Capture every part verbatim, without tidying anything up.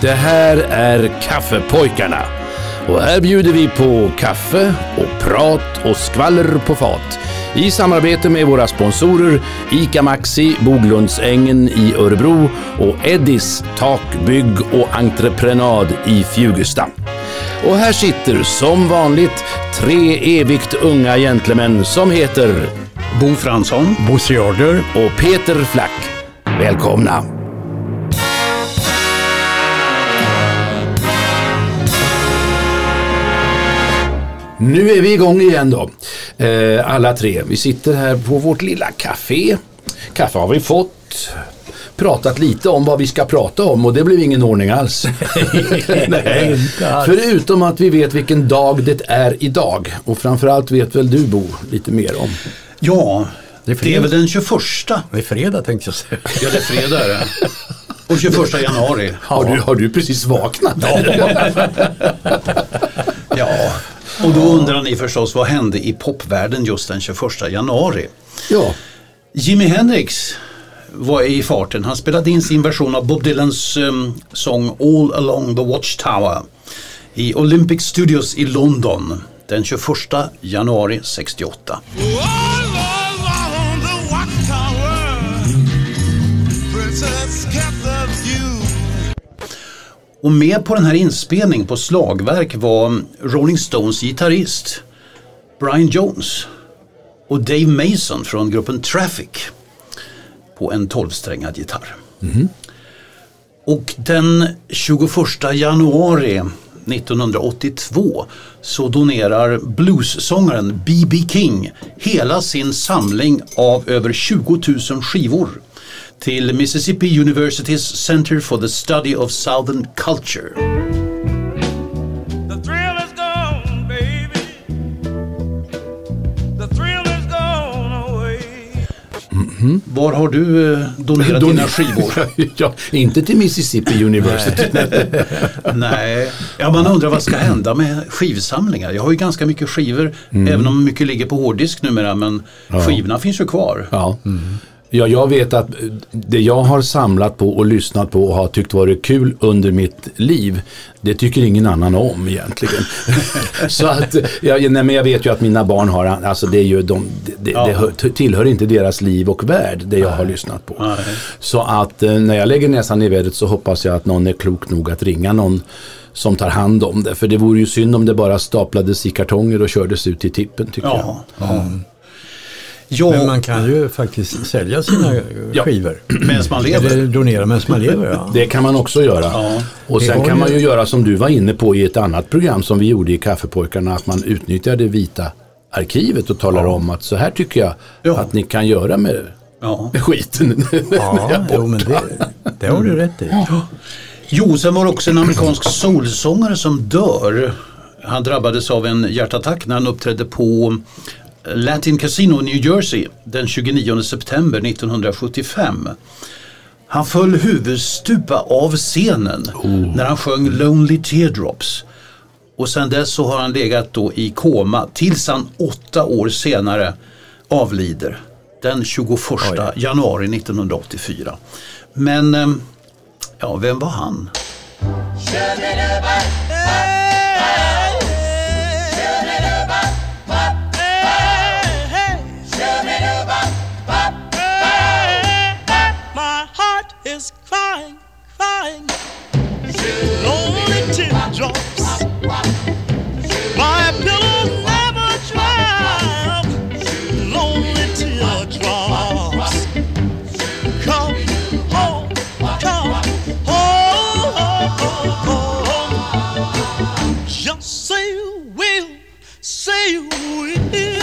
Det här är Kaffepojkarna. Och här bjuder vi på kaffe och prat och skvaller på fat. I samarbete med våra sponsorer ICA Maxi, Boglundsängen i Örebro och Eddis Tak, bygg och entreprenad i Fjugesta. Och här sitter som vanligt tre evigt unga gentlemän som heter Bo Fransson, Bosse Jarder och Peter Flack. Välkomna! Nu är vi igång igen då, eh, alla tre. Vi sitter här på vårt lilla café. Kaffe har vi fått, pratat lite om vad vi ska prata om och det blev ingen ordning alls. Nej. Förutom att vi vet vilken dag det är idag. Och framförallt vet väl du, Bo, lite mer om. Ja, det är, det är väl den tjugoförsta. Det är fredag tänkte jag säga. Ja, det är fredag är det. Och tjugoförsta januari. Har du, har du precis vaknat? Ja. Och då undrar ni förstås vad hände i popvärlden just den tjugoförsta januari. Ja. Jimi Hendrix var i farten. Han spelade in sin version av Bob Dylans um, sång All Along the Watchtower i Olympic Studios i London den tjugoförsta januari sextioåtta. Och med på den här inspelningen på slagverk var Rolling Stones gitarrist Brian Jones och Dave Mason från gruppen Traffic på en tolvsträngad gitarr. Mm. Och den tjugoförsta januari nittonhundraåttiotvå så donerar bluessångaren B B King hela sin samling av över tjugo tusen skivor till Mississippi University's Center for the Study of Southern Culture. The thrill is gone, baby. The thrill is gone away. Mm-hmm. Var har du eh, donerat Don- dina skivor? Ja, inte till Mississippi University. Nej, ja, man undrar vad ska hända med skivsamlingar. Jag har ju ganska mycket skivor, mm. även om mycket ligger på hårddisk numera, men ja. Skivorna finns ju kvar. Ja. Mm. Ja, jag vet att det jag har samlat på och lyssnat på och har tyckt varit kul under mitt liv, det tycker ingen annan om egentligen. Så att, ja, nej, men jag vet ju att mina barn har, alltså det är ju de, det, ja. det tillhör inte deras liv och värld, det jag nej. har lyssnat på. Nej. Så att när jag lägger näsan i vädret så hoppas jag att någon är klok nog att ringa någon som tar hand om det. För det vore ju synd om det bara staplades i kartonger och kördes ut i tippen, tycker ja. jag. Ja. Mm. Ja. Men man kan ju faktiskt sälja sina ja. skivor. Medan man lever. Eller donera medan man lever, ja. Det kan man också göra. Ja. Och sen kan man ju göra som du var inne på i ett annat program som vi gjorde i Kaffepojkarna, att man utnyttjar det vita arkivet och talar ja. om att så här tycker jag ja. att ni kan göra med ja. skiten. Ja, jo, men det, det har du rätt i. Ja. Jo, sen var det också en amerikansk soulsångare som dör. Han drabbades av en hjärtattack när han uppträdde på Latin Casino i New Jersey den tjugonionde september nittonhundrasjuttiofem. Han föll huvudstupa av scenen oh. när han sjöng Lonely Teardrops. Och sen dess så har han legat då i koma tills han åtta år senare avlider den tjugoförsta Oj. januari nittonhundraåttiofyra. Men ja, vem var han? Is crying, crying, lonely teardrops. My pillow never dry. Lonely teardrops. Come home, come home. Just say you will, say you will.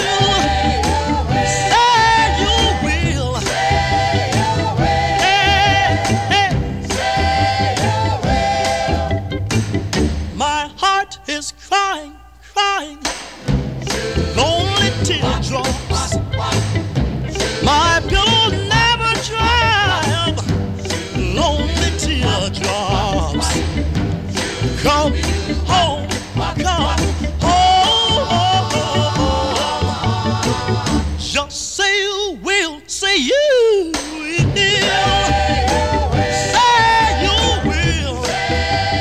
Is crying, crying, lonely teardrops. My pillow never dry. Lonely teardrops. Come home, come home. Just say you will, say you will. Say you will.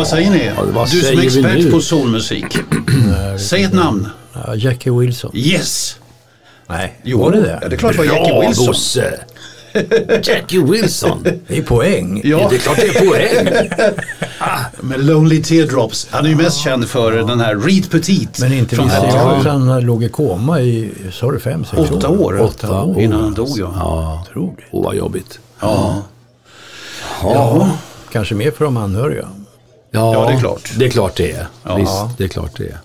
vad säger ni? Ja, vad du som säger är vi expert nu? på soulmusik. Säg ett namn. Ja, Jackie Wilson. Yes! Nej, Jo, var det det? Ja, det är klart det var Jackie Bra, Wilson. Bosse. Jackie Wilson. Det är poäng. Ja. Det är klart det är poäng. Med Lonely Teardrops. Han är ju mest känd för den här Reed Petit. Men inte från visste jag femtiosju. att han låg i koma i, sa du fem, sex Åtta år. Åtta år. Innan han dog, ja. Ja, Otroligt. och vad jobbigt. Ja. Ja, kanske mer för de anhöriga. Ja, Ja, det är klart. Det är klart det är. Ja. Visst, det är klart det är.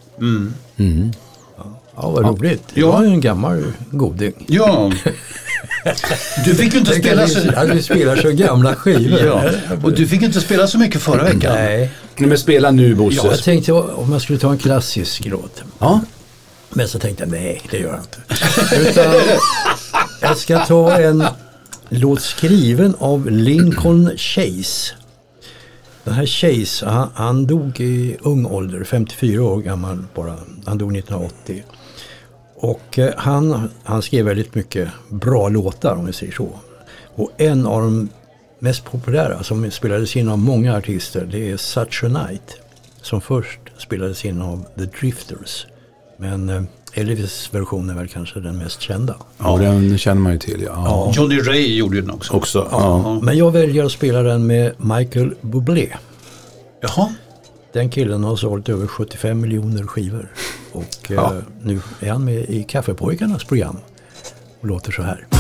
Ja, vad roligt. Det Ja. var ju en gammal goding. Ja. Du fick ju inte Tänk spela att så... vi, att vi spelar så gamla skivor. Ja. Och du fick inte spela så mycket förra veckan. Nej. Nej, men spela nu, Bosse. Jag tänkte om jag skulle ta en klassisk låt. Ja. Men så tänkte jag, nej, det gör jag inte. Utan jag ska ta en låt skriven av Lincoln Chase. Den här Chase, han, han dog i ung ålder, femtiofyra år gammal bara. Han dog nittonhundraåttio. Och eh, han, han skrev väldigt mycket bra låtar, om vi säger så. Och en av de mest populära som spelades in av många artister, det är Such a Night. Som först spelades in av The Drifters. Men eh, Elvis version är väl kanske den mest kända. Ja, den känner man ju till. Ja. Ja. Johnny Ray gjorde ju den också. Också. Ja. Men jag väljer att spela den med Michael Bublé. Jaha. Den killen har sålt över sjuttiofem miljoner skivor. Och Ja. eh, nu är han med i Kaffepojkarnas program. Och låter så här.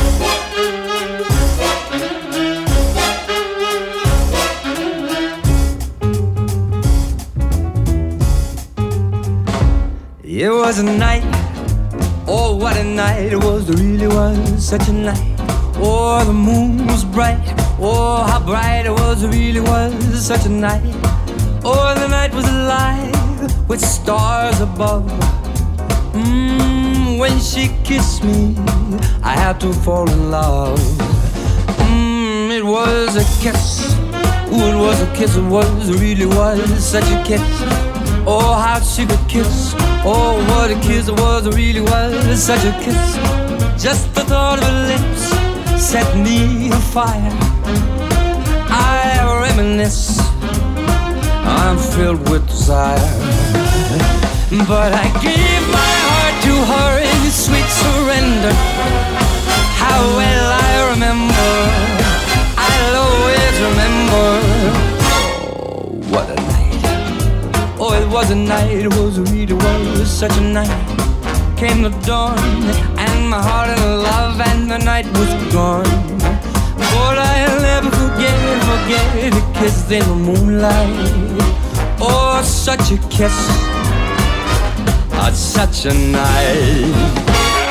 It was a night, oh what a night it was, it really was such a night. Oh the moon was bright, oh how bright it was, it really was such a night. Oh the night was alive with stars above. Mmm, when she kissed me, I had to fall in love. Mmm, it was a kiss, ooh it was a kiss, it was, it really was such a kiss. Oh, how she could kiss. Oh, what a kiss it was, it really was such a kiss. Just the thought of her lips set me afire. I reminisce, I'm filled with desire. But I gave my heart to her in sweet surrender. How well I remember, I'll always remember. Oh, what a night. Oh, it was a night, it was, it really was such a night. Came the dawn, and my heart in love, and the night was gone. But I'll never forget, forget a kiss in the moonlight. Oh, such a kiss, oh, such a night.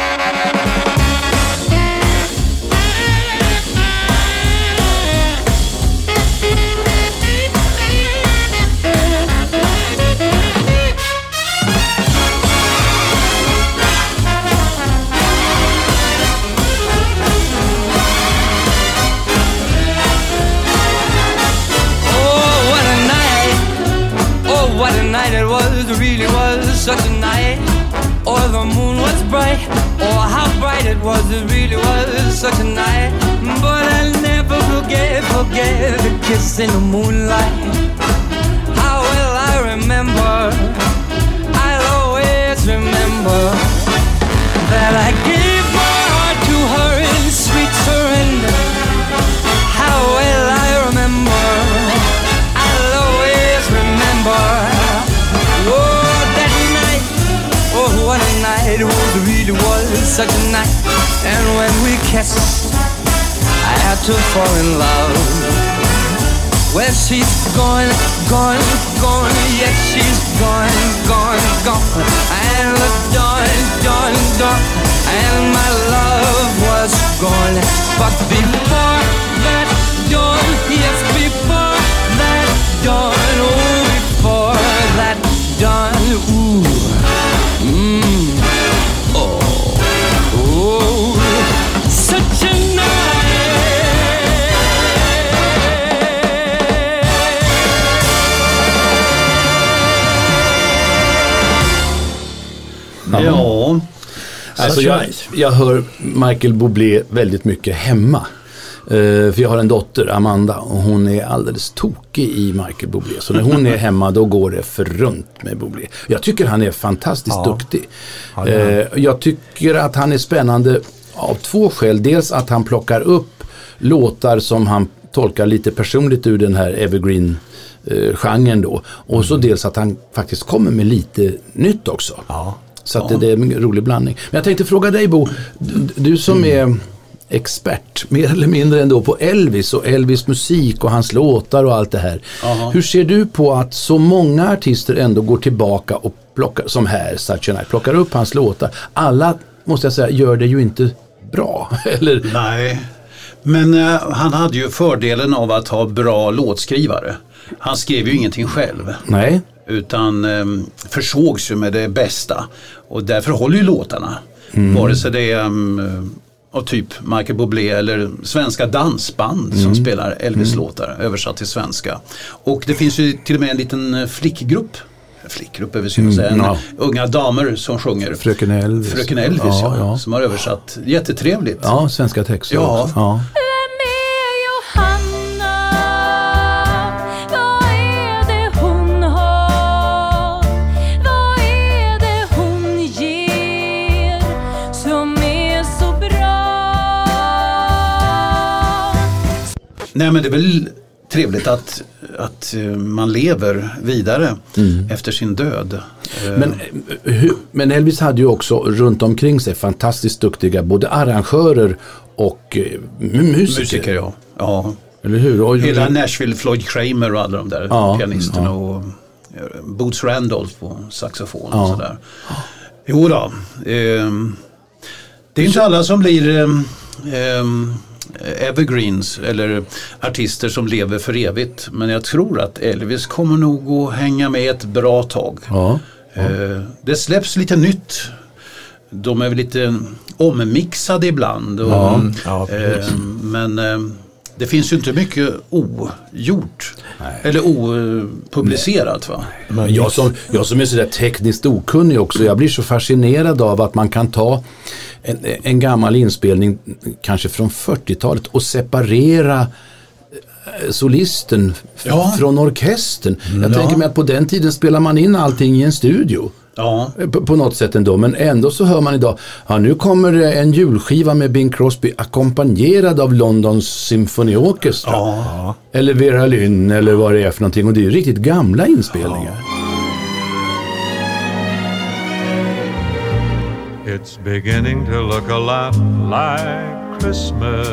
What a night it was, it really was such a night. Oh, the moon was bright, oh, how bright it was, it really was such a night. But I'll never forget, forget the kiss in the moonlight. How will I remember, I'll always remember that I gave my heart to her in sweet surrender. How will I remember, I'll always remember. Oh, that night, oh, what a night, it was, it really was such a night. And when we kissed, I had to fall in love. Well, she's gone, gone, gone, yes, she's gone, gone, gone. And the dawn, dawn, dawn, and my love was gone. But before that dawn, yes, before that dawn, oh, before that dawn, ooh, mmm, oh, oh, such a night. Ja. Alltså jag, jag hör Michael Bublé väldigt mycket hemma. Uh, för jag har en dotter, Amanda, och hon är alldeles tokig i Michael Bublé. Så när hon är hemma, då går det för runt med Bublé. Jag tycker han är fantastiskt ja. duktig. Ja, uh, jag tycker att han är spännande av två skäl. Dels att han plockar upp låtar som han tolkar lite personligt ur den här evergreen uh, genren då. Och mm. så dels att han faktiskt kommer med lite nytt också. Ja. Så att ja. det, det är en rolig blandning. Men jag tänkte fråga dig, Bo, du, du som mm. är expert, mer eller mindre ändå, på Elvis och Elvis musik och hans låtar och allt det här. Aha. Hur ser du på att så många artister ändå går tillbaka och plockar, som här, Such a Night, plockar upp hans låtar? Alla, måste jag säga, gör det ju inte bra, eller? Nej, men uh, han hade ju fördelen av att ha bra låtskrivare. Han skrev ju ingenting själv. Nej. Utan um, försågs ju med det bästa. Och därför håller ju låtarna. Mm. Vare sig det är um, och typ Michael Bublé eller svenska dansband mm. som spelar Elvis-låtar mm. översatt till svenska. Och det finns ju till och med en liten flickgrupp. Flickgrupp över sig, mm, en ja. unga damer som sjunger. Fröken Elvis. Fröken Elvis, ja, ja, ja. Som har översatt. Jättetrevligt. Ja, svenska texter. Ja. ja. Nej, men det är väl trevligt att, att man lever vidare mm. efter sin död. Men, men Elvis hade ju också runt omkring sig fantastiskt duktiga både arrangörer och musiker. Musiker, ja. ja. Eller hur? Och hela Nashville, Floyd Kramer och alla de där ja, pianisterna ja. och Boots Randolph på saxofon ja. och sådär. Jo då. Eh, det är inte alla som blir... Eh, evergreens eller artister som lever för evigt, men jag tror att Elvis kommer nog att hänga med ett bra tag. Ja, ja. Det släpps lite nytt. De är lite ommixade ibland och, ja, ja, men det finns ju inte mycket ogjort. Nej. Eller opublicerat, va? Men jag som, jag som är så där tekniskt okunnig också, jag blir så fascinerad av att man kan ta en, en gammal inspelning kanske från fyrtiotalet och separera solisten f- ja. från orkestern. Jag ja. tänker mig att på den tiden spelar man in allting i en studio. Ja. På, på något sätt ändå, men ändå så hör man idag, ja, nu kommer det en julskiva med Bing Crosby ackompanjerad av Londons Symphony Orchestra. Ja. Eller Vera Lynn eller vad det är för någonting, och det är ju riktigt gamla inspelningar. Ja. It's beginning to look a lot like Christmas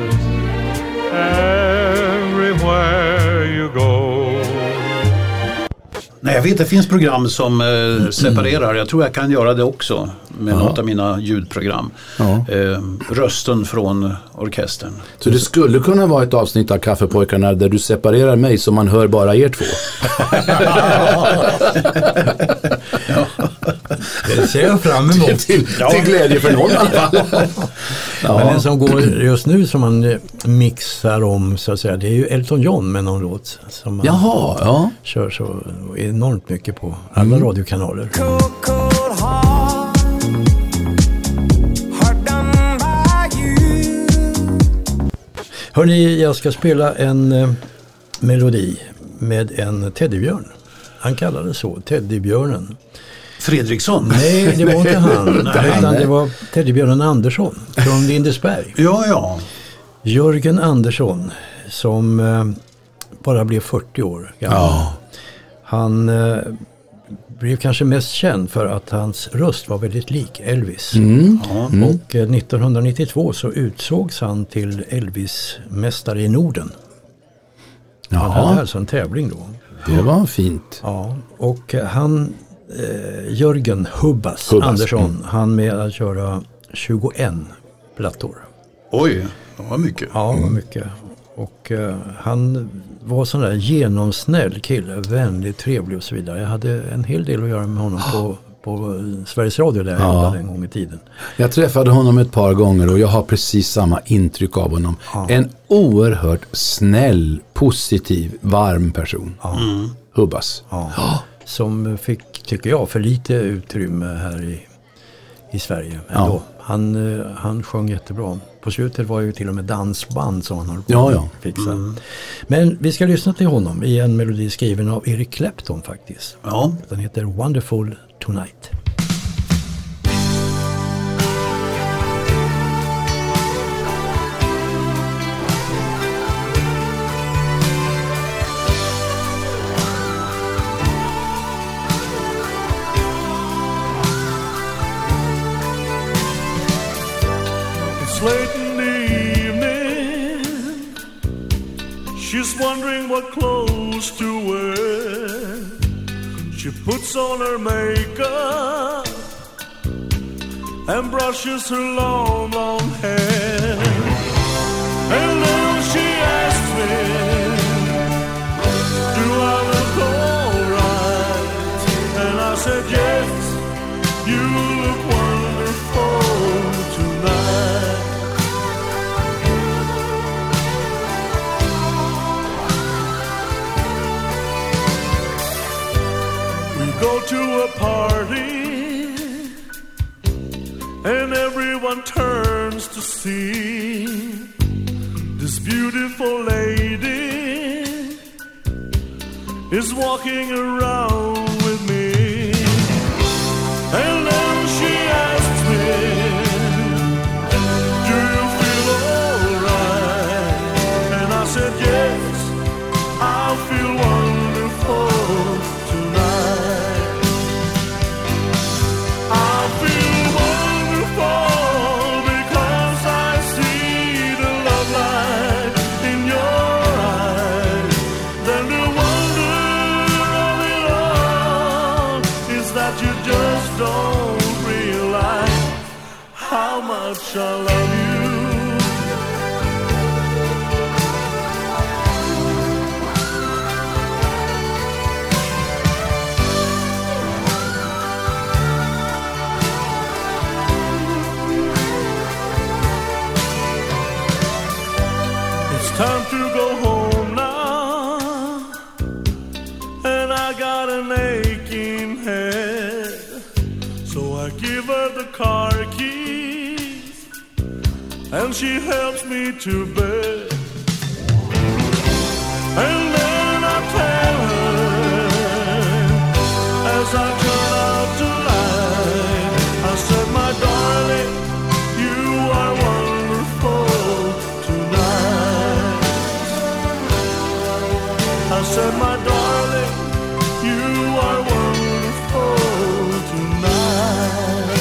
everywhere you go. Nej, jag vet, det finns program som eh, separerar. Jag tror jag kan göra det också med ja. något av mina ljudprogram. Ja. Eh, rösten från orkestern. Så det skulle kunna vara ett avsnitt av Kaffepojkarna där du separerar mig så man hör bara er två. ja. Det ser jag fram emot. Till, till, ja. till glädje för någon i alla fall. Ja. Men den som går just nu som man mixar om, så att säga, det är ju Elton John med någon låt som man Jaha, ja. kör så enormt mycket på alla mm. radiokanaler. Cool, cool, hörrni, jag ska spela en eh, melodi med en teddybjörn. Han kallade så, teddybjörnen. Fredriksson? Nej, det var inte han. Nej, utan det var teddybjörnen Andersson från Lindesberg. Ja, ja. Jörgen Andersson som eh, bara blev fyrtio år gammal. Ja. Han eh, blev kanske mest känd för att hans röst var väldigt lik Elvis. Mm. Mm. Och eh, nittonhundranittiotvå så utsågs han till Elvis-mästare i Norden. Ja. Han hade alltså en tävling då. Det var fint. Ja, och eh, han eh, Jörgen Hubbas, Hubbas. Andersson, mm. han med att köra tjugoett plattor. Oj, det var mycket. Ja, det var mycket. Och uh, han var sån där genomsnäll kille, vänlig, trevlig och så vidare. Jag hade en hel del att göra med honom på, på Sveriges Radio där jag ja. jobbade en gång i tiden. Jag träffade honom ett par gånger och jag har precis samma intryck av honom. Ja. En oerhört snäll, positiv, varm person. Ja. Mm. Hubbas. Ja. Ja. Som fick, tycker jag, för lite utrymme här i i Sverige. Ja. Ändå. Han, eh, han sjöng jättebra. På slutet var ju till och med dansband som han höll på Ja, att ja. fixa. Mm. Men vi ska lyssna till honom i en melodi skriven av Eric Clapton faktiskt. Ja. Den heter Wonderful Tonight. Late in the evening, she's wondering what clothes to wear. She puts on her makeup and brushes her long, long hair. And then she asks me, do I look alright? And I said, yes, you look wonderful tonight. Go to a party and everyone turns to see this beautiful lady is walking around with me. And then she asks me, do you feel alright? And I said, yes, I feel wonderful tonight. I love you. It's time to go home now, and I got an aching head, so I give her the car keys and she helps me to bed. And then I tell her, as I turn out the light, I said, my darling, you are wonderful tonight. I said, my darling, you are wonderful tonight.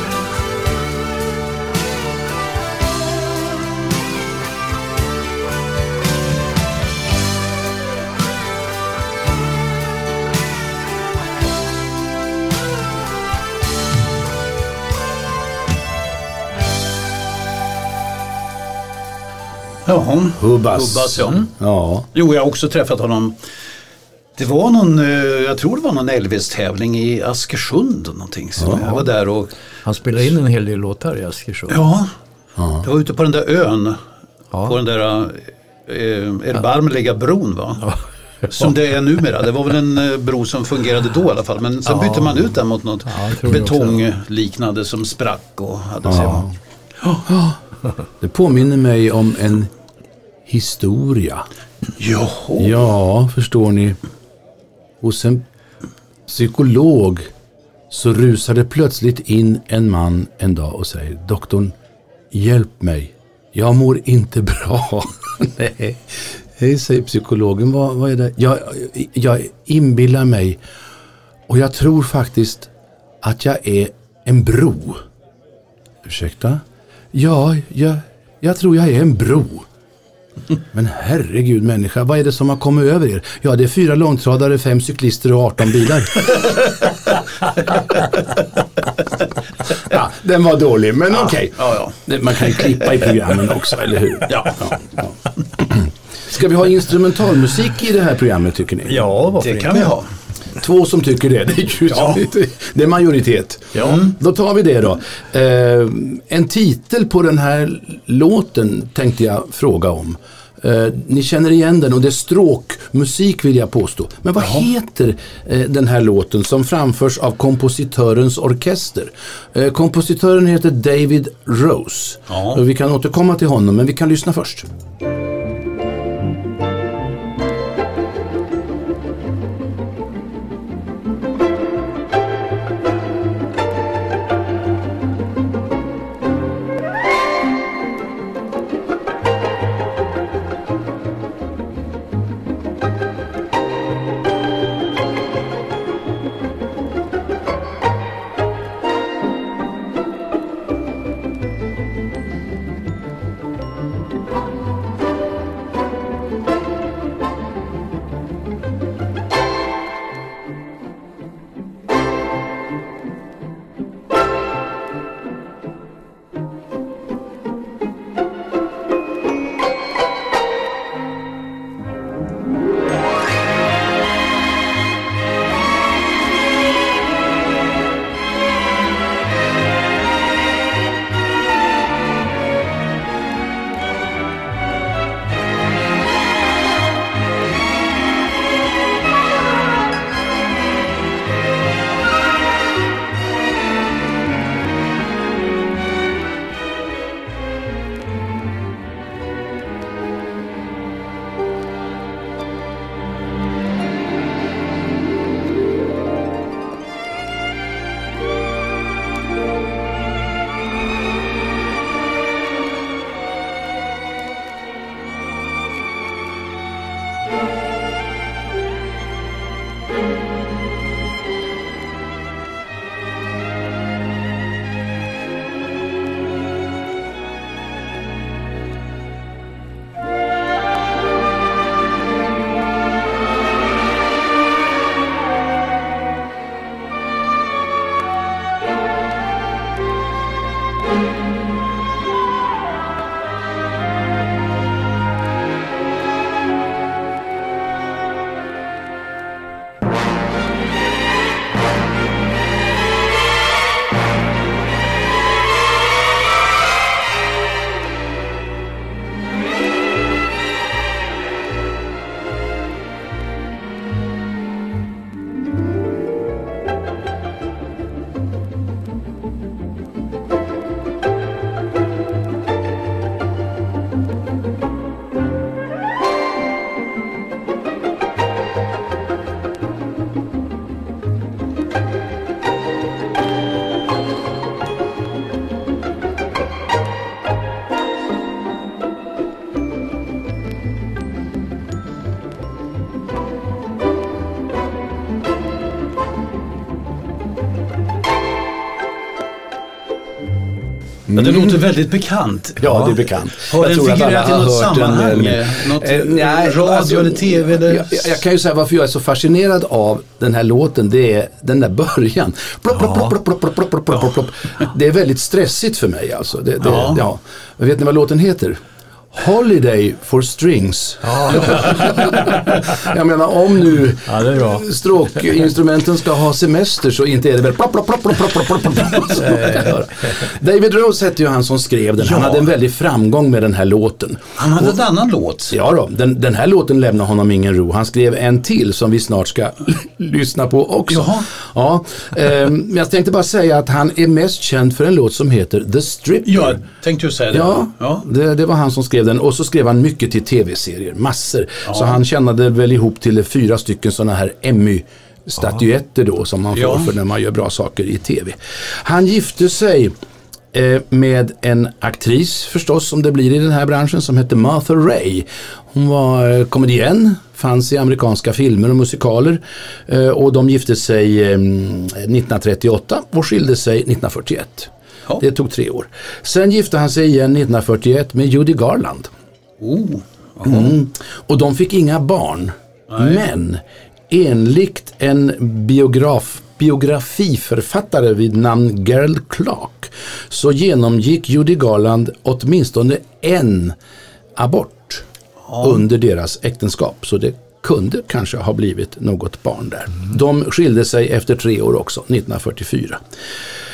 Ja, Hubbas. Hubbas, ja. Ja. Jo, jag har också träffat honom. Det var någon, jag tror det var någon Elvis-tävling i Askersund någonting. Så Ja. jag var där och... Han spelar in en hel del låtar i Askersund. Ja, Ja. det var ute på den där ön. Ja. På den där eh, erbarmliga bron, va? Ja. Som det är numera. Det var väl en eh, bro som fungerade då i alla fall. Men sen Ja. bytte man ut den mot något Ja, jag tror det också. betongliknande som sprack och hade sig. Ja. Det påminner mig om en historia. Jaha. Ja, förstår ni. Hos en psykolog så rusade plötsligt in en man en dag och säger: doktorn, hjälp mig. Jag mår inte bra. Nej. Hej, säger psykologen. Vad, vad är det? Jag, jag inbillar mig. Och jag tror faktiskt att jag är en bro. Ursäkta? Ja, jag, jag tror jag är en bro. Men herregud människa, vad är det som har kommit över er? Ja, det är fyra långtradare, fem cyklister och arton bilar. Ja, den var dålig, men okej. Okay. Ja, ja. Man kan ju klippa i programmen också, eller hur? Ja. Ja, ja. Ska vi ha instrumentalmusik i det här programmet, tycker ni? Ja, varför Det inte? kan vi ha. Två som tycker det. Det är, ju Ja. det är majoritet. Ja. Då tar vi det då. Eh, en titel på den här låten tänkte jag fråga om. Eh, ni känner igen den och det är stråkmusik vill jag påstå. Men vad Jaha. heter eh, den här låten som framförs av kompositörens orkester? Eh, kompositören heter David Rose. Ja. Och vi kan återkomma till honom, men vi kan lyssna först. Ja, det låter väldigt bekant. Ja, ja. Det är bekant. Har den figurerat i något sammanhang? Den, något eh, nej, radio alltså, eller tv? Eller? Jag, jag kan ju säga varför jag är så fascinerad av den här låten. Det är den där början. Plopp, plopp, plopp, plopp, plopp, plopp, plopp, plopp, plopp. Det är väldigt stressigt för mig. Alltså. Det, det, ja. Ja. Vet ni vad låten heter? Holiday for Strings. Ja. Jag menar, om nu ja, stråkinstrumenten ska ha semester så inte är det väl plopp, plopp, plopp, plopp, plopp, plopp, plopp. David Rose hette ju han som skrev den. Han ja. hade en väldig framgång med den här låten. Han hade en annan låt. Ja då, den, den här låten lämnar honom ingen ro. Han skrev en till som vi snart ska lyssna på också. Jaha. Ja, eh, jag tänkte bara säga att han är mest känd för en låt som heter The Stripper. Ja, tänkte ju säga det. Ja, ja. Det, det var han som skrev den, och så skrev han mycket till tv-serier, massor. Ja. Så han tjänade väl ihop till fyra stycken sådana här Emmy-statyetter då som man får ja. för när man gör bra saker i tv. Han gifte sig eh, med en aktris förstås, som det blir i den här branschen, som hette Martha Ray. Hon var komedienn, fanns i amerikanska filmer och musikaler, eh, och de gifte sig eh, nittonhundratrettioåtta och skilde sig nittonhundrafyrtioett. Ja. Det tog tre år. Sen gifte han sig igen nittonhundrafyrtioett med Judy Garland. Oh. Mm. Och de fick inga barn. Nej. Men enligt en biograf, biografiförfattare vid namn Gerald Clark så genomgick Judy Garland åtminstone en abort ja. under deras äktenskap. Så det kunde kanske ha blivit något barn där. Mm. De skilde sig efter tre år också, nittonhundrafyrtiofyra.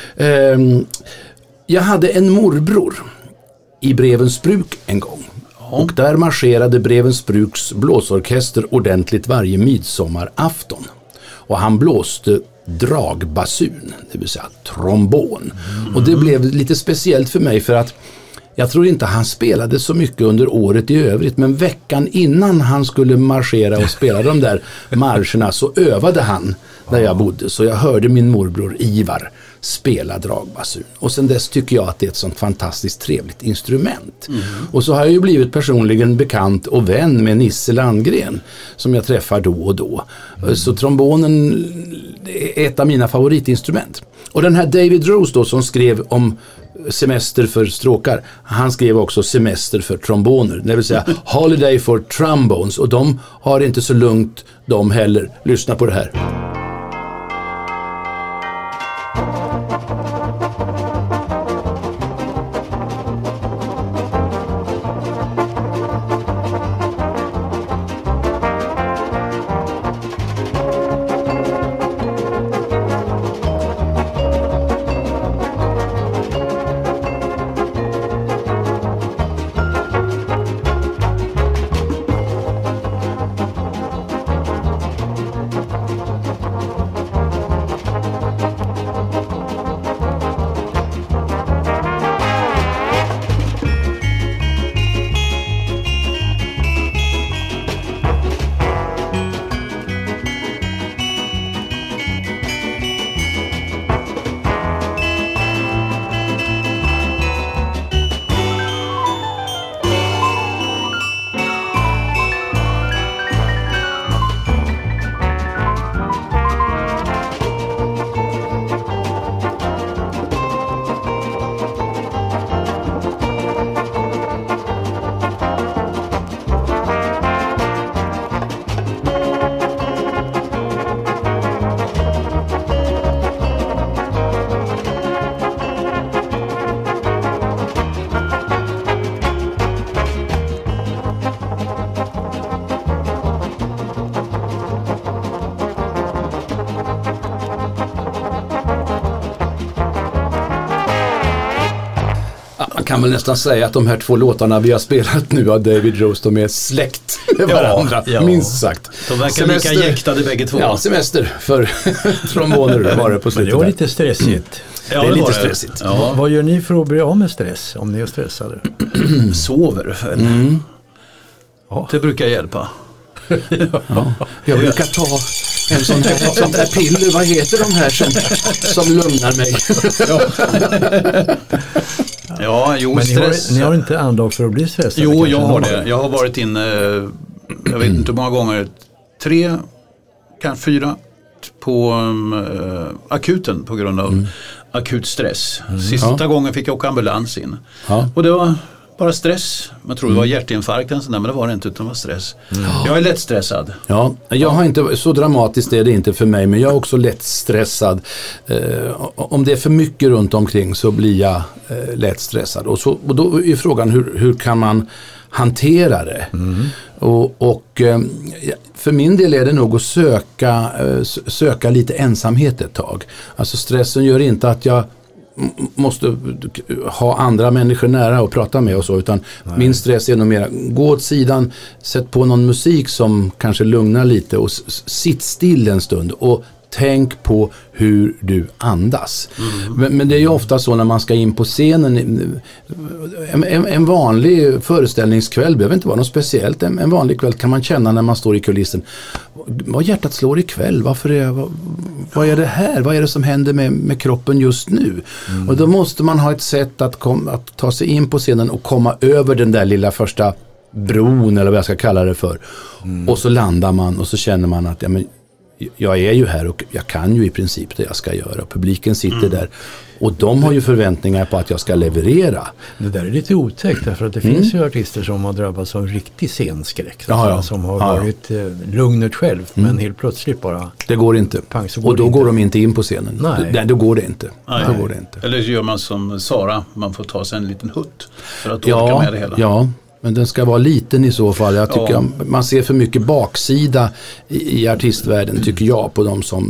Um, jag hade en morbror i Brevens bruk en gång. Och där marscherade Brevensbruks blåsorkester ordentligt varje midsommarafton. Och han blåste dragbasun, det vill säga trombon. Mm. Och det blev lite speciellt för mig för att jag tror inte han spelade så mycket under året i övrigt, men veckan innan han skulle marschera och spela de där marscherna så övade han där jag bodde. Så jag hörde min morbror Ivar spela dragbasun. Och sen dess tycker jag att det är ett sånt fantastiskt trevligt instrument. Mm. Och så har jag ju blivit personligen bekant och vän med Nisse Landgren som jag träffar då och då. Mm. Så trombonen är ett av mina favoritinstrument. Och den här David Rose då som skrev om semester för stråkar, han skrev också semester för tromboner, det vill säga Holiday for Trombones, och de har inte så lugnt de heller. Lyssna på det här. Kan väl nästan säga att de här två låtarna vi har spelat nu av David Rose, de är släkt med varandra, ja, ja. minst sagt. De verkar semester, lika jäktade bägge två. Ja, semester för tromboner var det på slutet. Men det var lite stressigt. Mm. Ja, det är lite stressigt. Ja. Vad, vad gör ni för att bli av med stress om ni är stressade? Sover. Mm. Ja. Det brukar hjälpa. Ja. Jag brukar ta en sån här, ett sånt här piller, vad heter de här som, som lugnar mig? Ja. Ja, jo, men stress. Ni har, ni har inte anlag för att bli stressade? Jo, jag har det. Jag har varit inne, jag vet inte hur många gånger, tre, kanske fyra, på um, akuten på grund av mm. akut stress. Mm. Sista ja. gången fick jag åka ambulans in. Ja. Och det var bara stress. Man tror det var hjärtinfarkt eller sånt där, men det var det inte, utan det var stress. Mm. Jag är lätt stressad. Ja, jag har inte, så dramatiskt är det inte för mig, men jag är också lätt stressad. Eh, om det är för mycket runt omkring så blir jag eh, lätt stressad. Och, så, och då är frågan hur, hur kan man hantera det? Mm. Och, och eh, för min del är det nog att söka, eh, söka lite ensamhet ett tag. Alltså stressen gör inte att jag måste ha andra människor nära och prata med och så, utan Nej. min stress är nog mer gå åt sidan, sätt på någon musik som kanske lugnar lite och s- sitt still en stund och tänk på hur du andas. Mm. Men, men det är ju ofta så när man ska in på scenen, en, en, en vanlig föreställningskväll behöver inte vara något speciellt. En, en vanlig kväll kan man känna när man står i kulissen, vad hjärtat slår ikväll, varför är, vad, vad är det här? Vad är det som händer med, med kroppen just nu? Mm. Och då måste man ha ett sätt att, kom, att ta sig in på scenen och komma över den där lilla första bron eller vad jag ska kalla det för. Mm. Och så landar man och så känner man att ja, men, jag är ju här och jag kan ju i princip det jag ska göra. Publiken sitter mm. där och de har ju förväntningar på att jag ska leverera. Det där är lite otäckt därför att det mm. finns ju artister som har drabbats av riktig scenskräck. Ja, ja. Som har ja, ja. varit eh, lugnet själv mm. men helt plötsligt bara... Det går inte. Pang, går och då inte. går de inte in på scenen. Nej. Nej, då går det inte. Nej. Då går det inte. Eller så gör man som Sara, man får ta sig en liten hutt för att ja, orka med det hela. Ja, men den ska vara liten i så fall. Jag tycker ja. man ser för mycket baksida i, i artistvärlden tycker jag på de som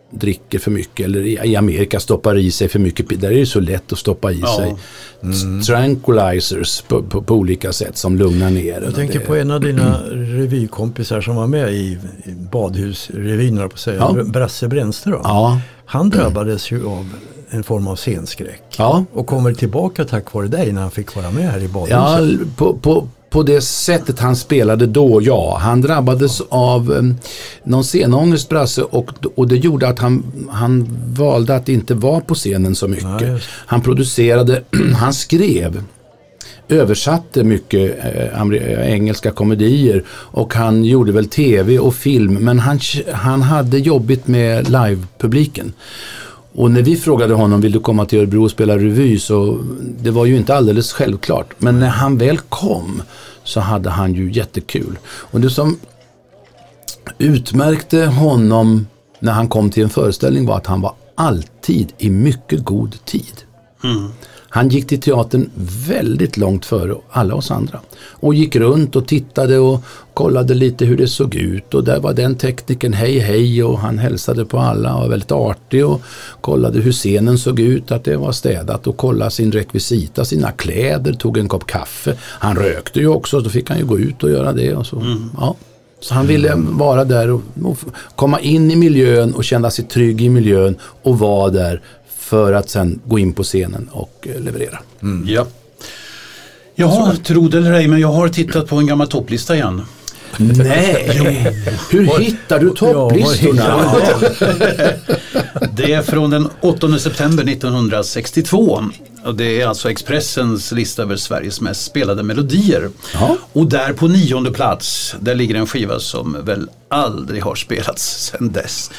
dricker för mycket eller i, i Amerika stoppar i sig för mycket. Där är det så lätt att stoppa i Ja. sig mm. tranquilizers på, på, på olika sätt som lugnar ner. Jag tänker det, på en av dina revykompisar som var med i, i badhusrevyn, på att säga. Ja. Brasse Brännström. Ja. Han drabbades ju av en form av scenskräck. Ja. Och kommer tillbaka tack vare dig när han fick vara med här i badhuset. Ja, på, på, på det sättet han spelade då, ja. Han drabbades av um, någon scenångest, Brasse, och, och det gjorde att han, han valde att inte vara på scenen så mycket. Ja, han producerade, han skrev, översatte mycket eh, amer- engelska komedier och han gjorde väl tv och film, men han, han hade jobbigt med livepubliken. Och när vi frågade honom, vill du komma till Örebro och spela revy, så det var ju inte alldeles självklart. Men när han väl kom så hade han ju jättekul. Och det som utmärkte honom när han kom till en föreställning var att han var alltid i mycket god tid. Mm. Han gick till teatern väldigt långt före alla oss andra. Och gick runt och tittade och kollade lite hur det såg ut. Och där var den tekniken, hej hej, och han hälsade på alla och var väldigt artig och kollade hur scenen såg ut, att det var städat, och kollade sin rekvisita, sina kläder, tog en kopp kaffe. Han rökte ju också, då fick han ju gå ut och göra det. Och så. Mm. Ja. Så han ville vara där och, och komma in i miljön och känna sig trygg i miljön och vara där för att sen gå in på scenen och eh, leverera. Mm. Ja. Jaha, tro det eller ej, men jag har tittat på en gammal topplista igen. Nej, hur hittar du topplistorna? Det är från den åttonde september nittonhundrasextiotvå. Och det är alltså Expressens lista över Sveriges mest spelade melodier. Ja. Och där på nionde plats, där ligger en skiva som väl aldrig har spelats sedan dess.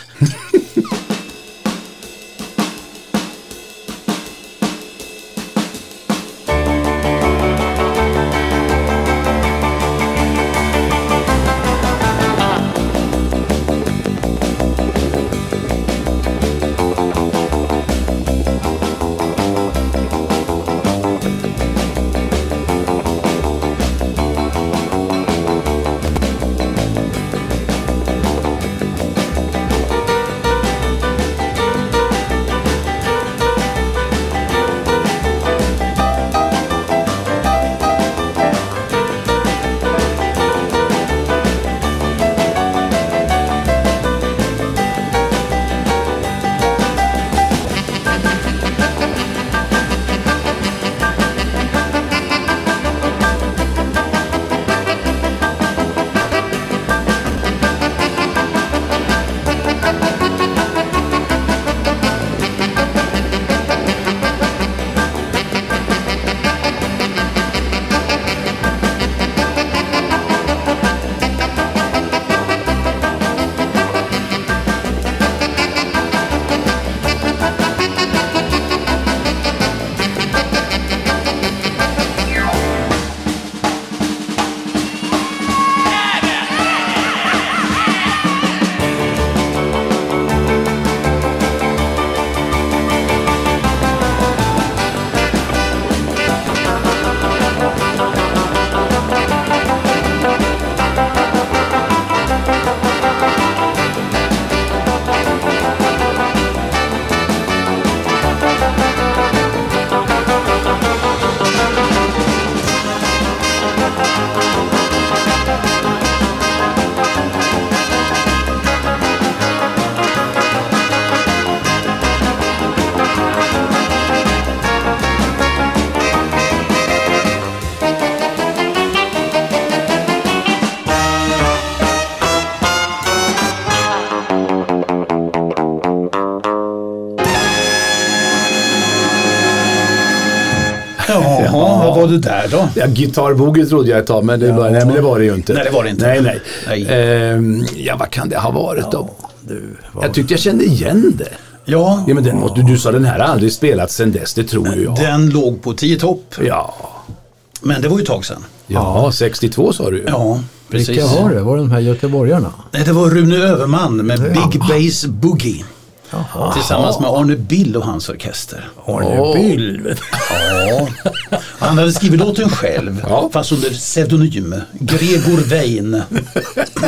Jaha, vad var det där då? Ja, gitarrboogie trodde jag ett tag, men det, Ja. var, nej, men det var det ju inte. Nej, det var det inte. Nej, nej. Nej. Ehm, ja, vad kan det ha varit då? Du, vad... Jag tyckte jag kände igen det. Ja, Ja, men den måste, du sa den här har aldrig spelats sedan dess, det tror ju jag. den låg på tio topp. Ja. Men det var ju ett tag sedan. Ja, sextiotvå sa du ju. Ja, precis. Vilka var det? Var det de här göteborgarna? Nej, det var Rune Överman med Big Bass Boogie. Jaha. Tillsammans med Arne Bill och hans orkester. Arne Åh. Bill. Ja. Han hade skrivit låten själv, Ja. fast under pseudonym Gregor Wein.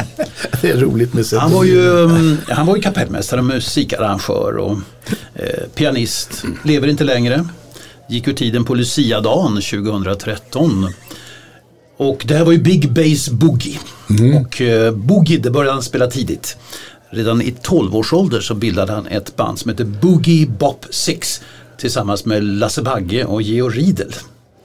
Det är roligt med Han var ju, han var ju kapellmästare, musikarrangör och eh, pianist. Lever inte längre. Gick ur tiden på Lucia-dagen tjugohundratretton. Och det här var ju Big Bass Boogie. Mm. Och eh, Boogie, det började han spela tidigt. Redan i tolv års ålder så bildade han ett band som heter Boogie Bop Six tillsammans med Lasse Bagge och Georg Riedel.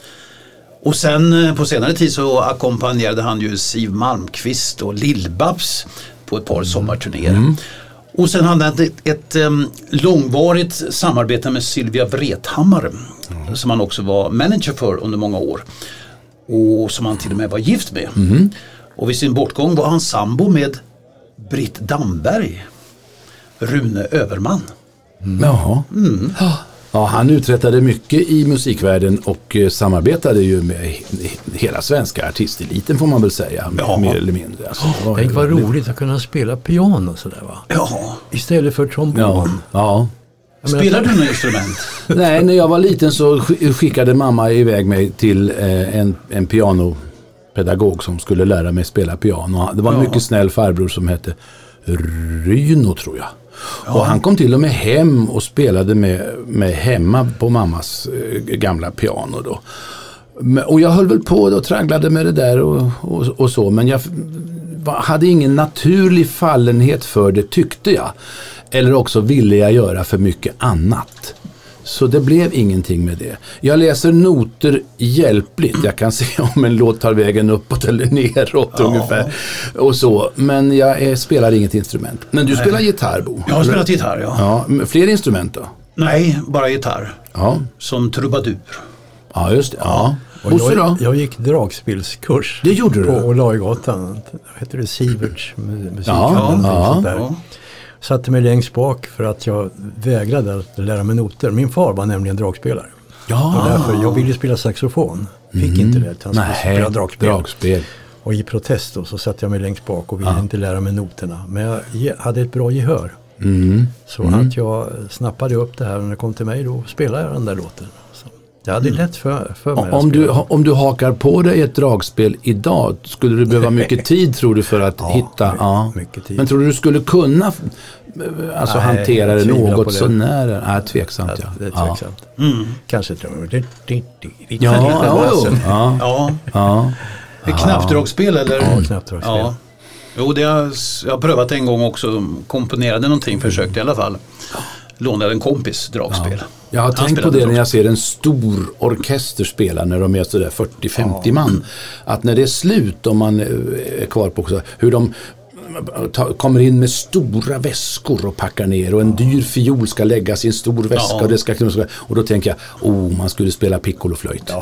Och sen på senare tid så ackompanjerade han ju Siw Malmkvist och Lill-Babs på ett par sommarturnéer. Mm. Och sen hade han ett, ett um, långvarigt samarbete med Sylvia Vrethammar mm. som han också var manager för under många år. Och som han till och med var gift med. Mm. Och vid sin bortgång var han sambo med Britt Damberg, Rune Överman. Mm. Jaha. Mm. Ja, han uträttade mycket i musikvärlden och eh, samarbetade ju med hela svenska artisteliten får man väl säga, ja. mer eller mindre. Alltså, oh, tänk vad roligt att kunna spela piano sådär va? Ja. Istället för trombon. Ja. ja. Spelar du något instrument? Nej, när jag var liten så skickade mamma iväg mig till eh, en, en pianopedagog som skulle lära mig spela piano. Det var en ja. mycket snäll farbror som hette Ryno tror jag. Ja. Och han kom till och med hem och spelade med, med hemma på mammas eh, gamla piano då. Och jag höll väl på och tragglade med det där och, och, och så. Men jag hade ingen naturlig fallenhet för det tyckte jag. Eller också ville jag göra för mycket annat. Så det blev ingenting med det. Jag läser noter hjälpligt. Jag kan se om en låt tar vägen uppåt eller neråt ja. ungefär. Och så. Men jag är, spelar inget instrument. Men du Nej. spelar gitarr, Bo. Jag har spelat gitarr, ja. ja. Fler instrument då? Nej, bara gitarr. Ja. Som trubadur. Ja, just det. Ja. Och jag, jag gick dragspelskurs. Det gjorde du? På Olajgatan. Det heter det Siverts musik. Ja, ja. ja. Satte mig längst bak för att jag vägrade att lära mig noter. Min far var nämligen dragspelare. Ja. Och därför, jag ville spela saxofon. Fick mm. inte det. Han skulle spela dragspel. dragspel. Och i protest då, så satte jag mig längst bak och ville ja. inte lära mig noterna. Men jag hade ett bra gehör. Mm. Så mm. att jag snappade upp det här och när det kom till mig då spelade jag den där låten. Så det hade lätt för, för mig. Om du, om du hakar på dig ett dragspel idag, skulle du behöva mycket tid tror du för att ja, hitta? Mycket, ja, mycket tid. Men tror du du skulle kunna alltså, Nej, hantera det något det. så nära? Nej, tveksamt. Ja, det är tveksamt. Ja. Mm. Kanske tror jag. Ja, ja, ja. ja. ja. Ett knappdragspel eller? Ja, knappdragspel. Ja. Jo, det har jag har prövat en gång också. Komponerade någonting, försökte i alla fall. Lånade en kompis dragspel. Ja. Jag har tänkt på det när jag ser en stor orkester spela när de är sådär fyrtio femtio ja. man. Att när det är slut, om man är kvar på så, hur de ta, kommer in med stora väskor och packar ner och en dyr fiol ska läggas i en stor väska ja. och, det ska, och då tänker jag, oh, man skulle spela piccoloflöjt. Ja.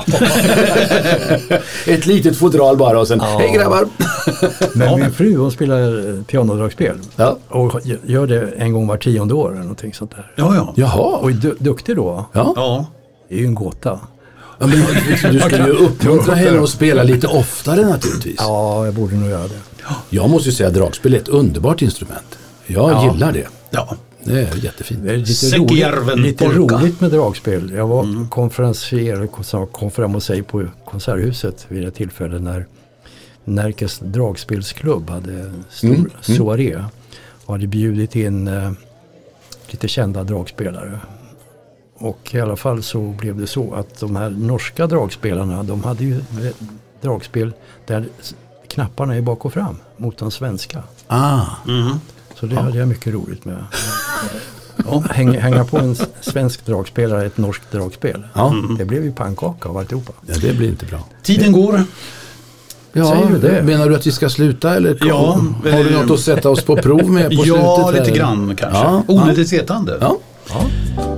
Ett litet fodral bara och sen, ja. hej grabbar. Men ja. min fru, hon spelar pianodragspel ja. och gör det en gång var tionde år eller någonting sånt där. Ja, ja. Jaha. Och är du- duktig då. Ja. ja. Det är ju en gåta. Ja, men du skulle ju uppmuntra henne att spela lite oftare naturligtvis. Ja, jag borde nog göra det. Jag måste ju säga att dragspel är ett underbart instrument. Jag ja. gillar det. Ja. Det är jättefint. Det är lite, roligt, lite roligt med dragspel. Jag var mm. konferencier, kom fram och säg på Konserthuset vid ett tillfälle när Närkes dragspelsklubb hade en stor mm. soaré och hade bjudit in eh, lite kända dragspelare. Och i alla fall så blev det så att de här norska dragspelarna, de hade ju dragspel där knapparna är bak och fram mot de svenska. Ah. Mm. Så det ja. hade jag mycket roligt med. Ja, hänga, hänga på en svensk dragspelare, ett norskt dragspel. Ja. Mm. Det blev ju pannkaka av alltihopa. Ja, det blir inte bra. Tiden går. Ja, säger du det? Menar du att vi ska sluta eller ja, har du något att sätta oss på prov med på ja, slutet? Ja, lite eller? grann kanske. Ja, Onödigt ja. vetande. Ja. Ja.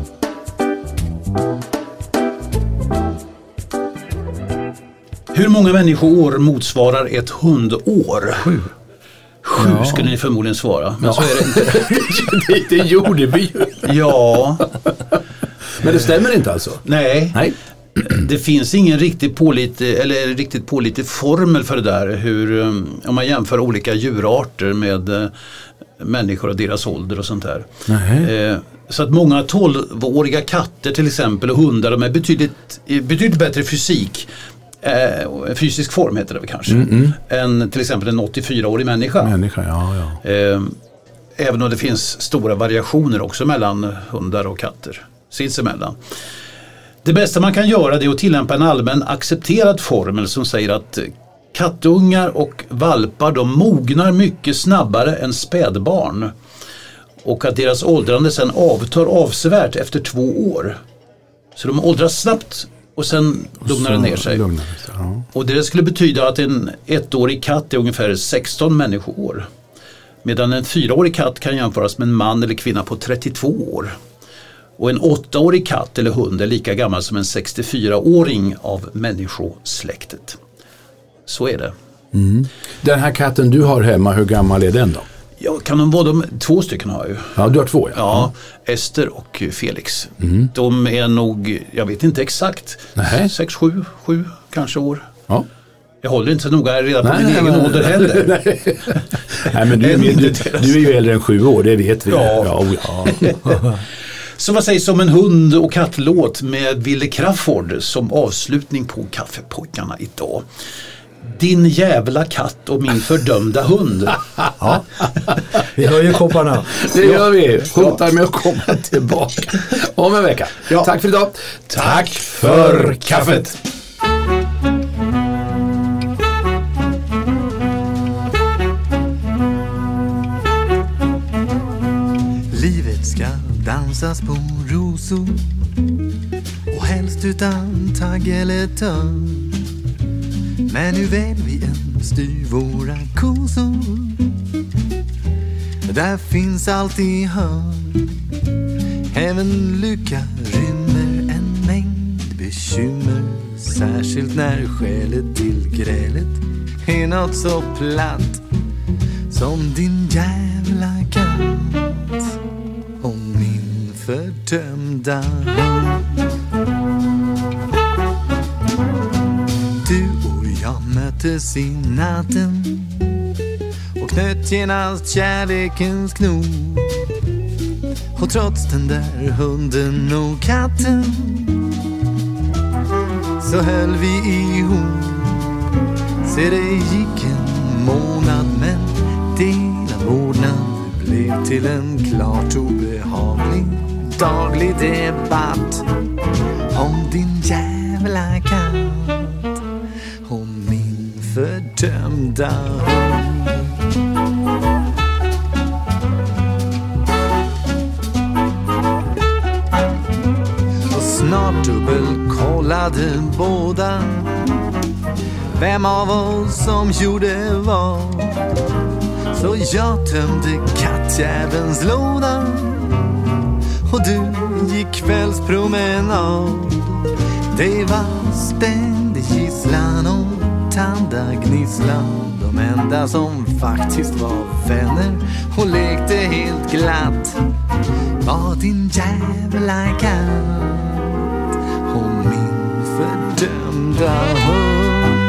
Hur många människoår motsvarar ett hundår? Sju. Sju ja. skulle ni förmodligen svara. Men ja. så är det inte. det, det gjorde vi ju. Ja. Men det stämmer inte alltså? Nej. Nej. Det finns ingen riktigt pålitlig, eller riktigt pålitlig formel för det där. Hur, om man jämför olika djurarter med eh, människor och deras ålder och sånt där. Eh, så att många tolvåriga katter till exempel och hundar, de är betydligt, betydligt bättre fysik eh, fysisk form heter det väl kanske, Mm-mm. än till exempel en åttiofyraårig människa. Människa, ja, ja. Eh, även om det finns stora variationer också mellan hundar och katter sinsemellan. Det bästa man kan göra det är att tillämpa en allmän accepterad formel som säger att kattungar och valpar de mognar mycket snabbare än spädbarn och att deras åldrande sen avtar avsevärt efter två år. Så de åldras snabbt och sen lugnar det ner sig. Lugnar det sig, ja. Och det skulle betyda att en ettårig katt är ungefär sexton människoår. Medan en fyraårig katt kan jämföras med en man eller kvinna på trettiotvå år. Och en åttaårig katt eller hund är lika gammal som en sextiofyraåring av människosläktet. Så är det. Mm. Den här katten du har hemma, hur gammal är den då? Ja, kan de vara de två stycken har jag ju. Ja, du har två, ja. Ja, Ester och Felix. Mm. De är nog, jag vet inte exakt, Nej. sex, sju, sju kanske år. Ja. Jag håller inte så noga reda på Nej, min nej, egen nej. ålder heller. Nej. Nej, men du, är- du, du är ju äldre än sju år, det vet vi. Ja. Ja, ja. Så vad sägs om en hund- och kattlåt med Ville Crawford som avslutning på Kaffepojkarna idag? Din jävla katt och min fördömda hund. Ja. Vi hör ju kopparna. Det gör vi. Hotar med att komma tillbaka om en vecka. Ja. Tack för idag. Tack för kaffet. Livet ska dansas på rosor och helst utan tagg eller törn. Men nu väl vi än styr våra kosor, där finns alltid hörn. Även lycka rymmer en mängd bekymmer, särskilt när skälet till grälet är något så platt som din jävla katt och min fördömda hund. Du och jag möttes i natten och knöt genast kärlekens knop. Och trots den där hunden och katten så höll vi ihop. Se, det gick en månad men delad vårdnad blev till en klart obehaglig daglig debatt om din jävla katt och min fördömda hund. Och snart dubbelkollade båda vem av oss som gjorde vad. Så jag tömde kattjävelns låda och du gick kvällspromenad. Det var ständig gisslan och tandagnisslan, de enda som faktiskt var vänner och lekte helt glatt var din jävla katt och min fördömda hund.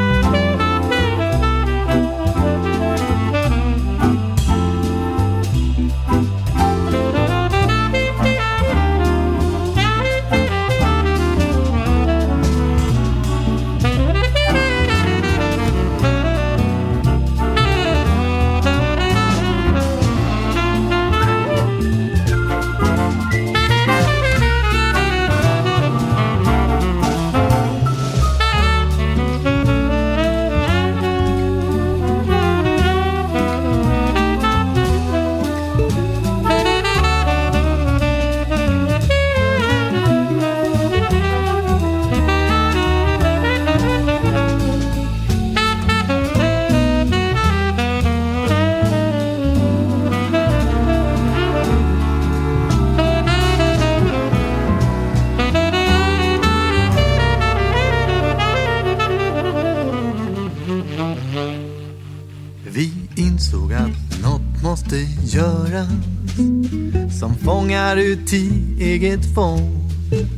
Vi insåg att något måste göras som fångar ut i eget fång.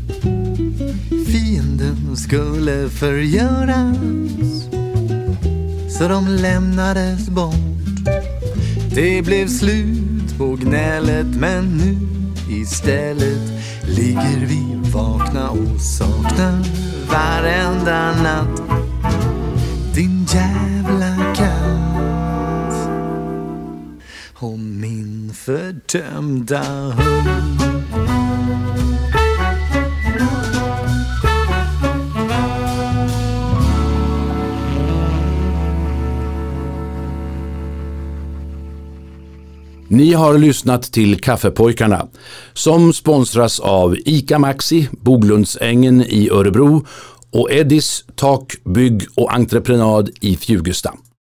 Fienden skulle förgöras så de lämnades bort. Det blev slut på gnället men nu istället ligger vi vakna och saknar varenda natt din jävla katt och min fördömda hund. Ni har lyssnat till Kaffepojkarna som sponsras av ICA Maxi, Boglundsängen i Örebro och Eddis Tak, bygg och entreprenad i Fjugesta.